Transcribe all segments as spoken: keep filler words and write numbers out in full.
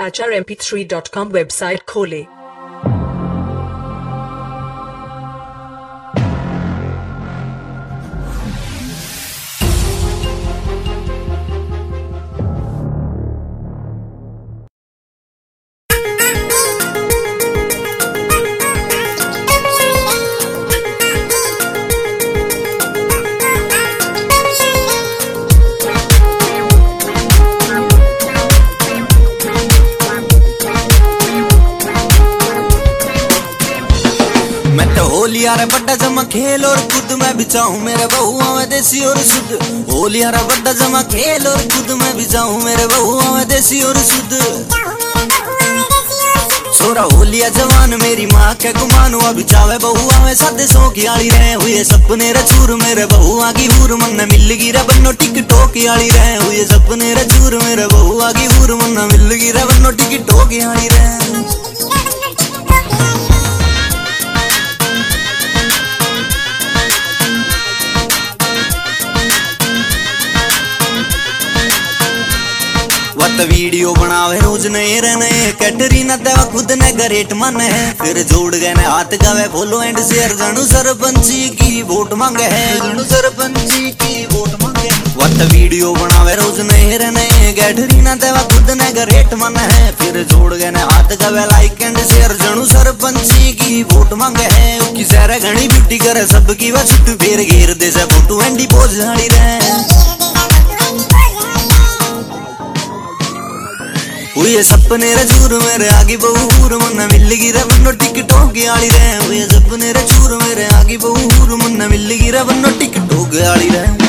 H R M P three dot com website खोलें। होलिया रे बड्डा जमा खेल और कूद में भी चाहूं मेरे बहुआ में देसी और शुद्ध। होलिया रे बड्डा जमा खेल और कूद में भी चाहूं मेरे बहुआ में देसी और शुद्ध। छोरा होलिया जवान मेरी माँ के गुमान अभी चावे बहुआ में सादे सौ की आली रहे हुए सपने रे चूर मेरे बहुआ की हूर मन मिल गिरा बन्नो टिकटो की आली रहे हुए सपने रे चूर मेरे बहुआ की हूर मन मिल गिरा बन्नो टिकटो की आली रहे। वत वीडियो बनावे रोज नए रे नए कैटरीना देवा खुद ने गरेट मन है फिर जोड़ गए ने हाथ गावे फॉलो एंड शेयर जानू सरपंची की वोट मांगे है जानू सरपंची की वोट मांगे। वत वीडियो बनावे रोज नए रे नए कैटरीना देवा खुद ने गरेट मन है फिर जोड़ गए ने हाथ गावे लाइक एंड शेयर जानू सरपंची की वोट मांगे है। उसकी सारा घनी ब्यूटी करे सबकी वह छुट्टी फेर घेर दे से फोटो एंडी पोज झाड़ी रहे। ये सपने रे चूर मेरे आगे बहुर मन मिल गिरा बन्नो टिकटो की आली रहे। ये सपने रे चूर मेरे आगे बहुर मन मिल गिरा बन्नो टिकटो की आली रहे।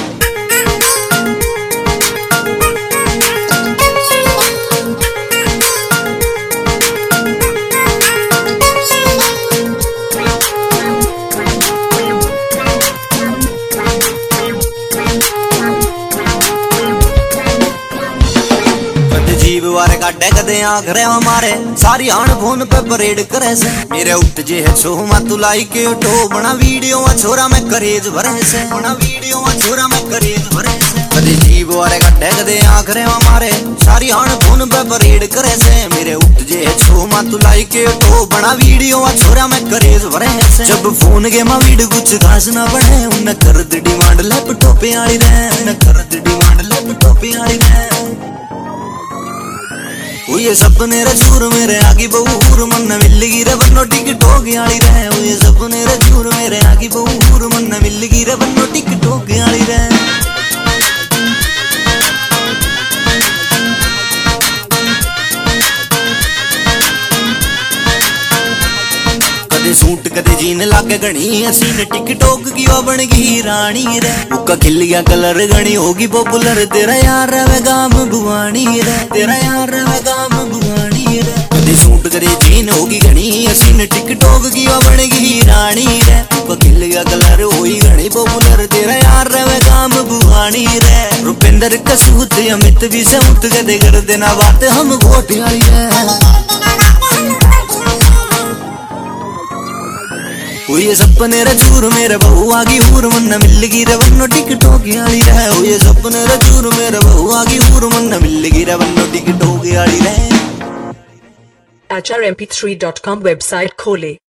जीव वारे काटे कदे आखरे हमारे सारी आन फोन पे परेड करे से मेरे उठ जे है छो मातू लाइक के उठो बना वीडियो छोरा में करेज भरे से बना वीडियो छोरा में करेज भरे से। कदे जीव वारे काटे कदे आखरे हमारे सारी आन फोन पे परेड करे से मेरे उठ जे है छो मातू लाइक के उठो बना वीडियो छोरा में करेज भरे से। जब फोन के मा वीडियो कुछ खास ना बने उन कर दे डिमांड लैपटॉप पे आली रहे उन कर दे डिमांड लैपटॉप पे आली रहे। ये सपने रे चूर मेरे आगे बहुर मन मिल गिरा बन्नो टिकटो की आली रहे। ये सपने रे चूर मेरे आगे बहुर मन मिल गिरा बन्नो टिकटो की आली रहे। कदे सूट कदे जीन लागे घनी हसीन टिकटॉक की वो बन गई रानी रे। उका खिल गया कलर घनी होगी पॉपुलर तेरा यार वे गाम बुआनी रे तेरा यार वे गाम बुआनी रे। कदे सूट कदे जीन होगी घनी हसीन टिकटॉक की वो बन गई रानी रे। उका खिल गया कलर होई घनी पॉपुलर तेरा यार वे गाम बुआनी रे। रुपेंद्र कसूत अमित भी से उठ कदे कर देना बात हम वोट आली रे। ये सपने रे चूर मेरे बहुआ की हूर मन मिल गिरा बन्नो टिकटो की आली रहे। ये सपने रे चूर मेरे बहुआ की हूर मन मिल गिरा बन्नो टिकटो की आली रहे। H R M P three dot com website खोलें।